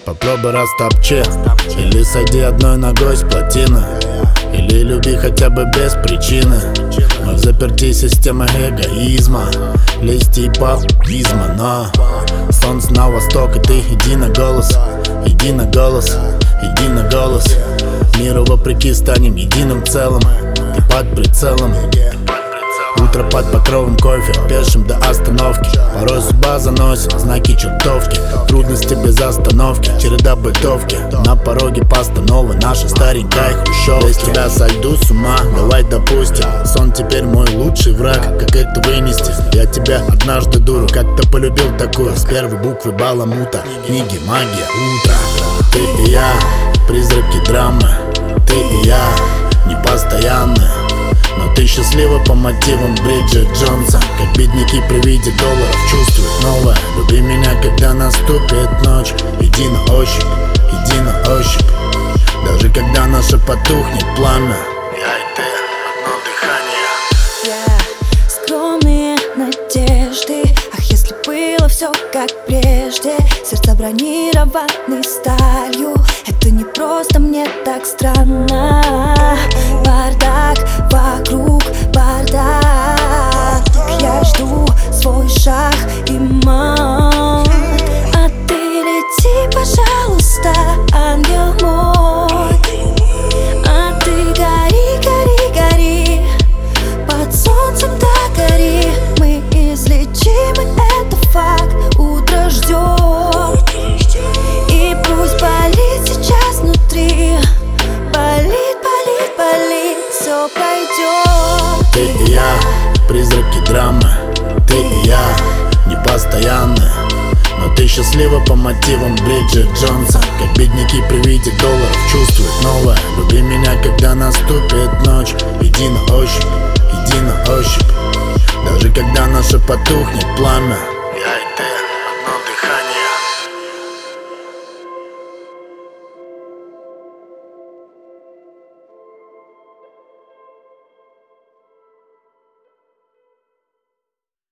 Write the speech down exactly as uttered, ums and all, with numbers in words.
Попробуй растопчи, или сойди одной ногой с плотины, или люби хотя бы без причины. Мы в заперти системы эгоизма, лести и попизма. Но солнце на восток, и ты иди на голос, иди на голос, иди на голос. Миру вопреки станем единым целым, ты под прицелом. Утро под покровом кофе, пешим до остановки. Порой судьба заносит знаки чертовки, трудности без остановки, череда бытовки. На пороге постанова наша старенькая хрущевка. Без тебя сойду с ума, давай допустим. Сон теперь мой лучший враг, как это вынести? Я тебя однажды, дуру, как-то полюбил такую. С первой буквы баламута, книги, магия, утро. Ты и я, призраки драмы, ты и я, непостоянные. Но ты счастлива по мотивам Бриджит Джонса, как бедняки при виде долларов чувствуют новое. Люби меня, когда наступит ночь, иди на ощупь, иди на ощупь. Даже когда наше потухнет пламя, я и ты, одно дыхание. Я скромные надежды, ах, если было все как прежде. Сердца бронированы сталью, это не просто, мне так странно. Бардак, вокруг бардак, я жду свой шаг и мат. А ты лети, пожалуйста, ангел мой. А ты гори, гори, гори, под солнцем до гори. Мы излечимы, это факт, утро ждет. И пусть болит сейчас внутри, болит, болит, болит, все пройдет. Ты и я, призраки драмы, ты и я, непостоянные. Но ты счастлива по мотивам Бриджит Джонса, как бедняки при виде долларов чувствуют новое. Люби меня, когда наступит ночь, иди на ощупь, иди на ощупь. Даже когда наше потухнет пламя,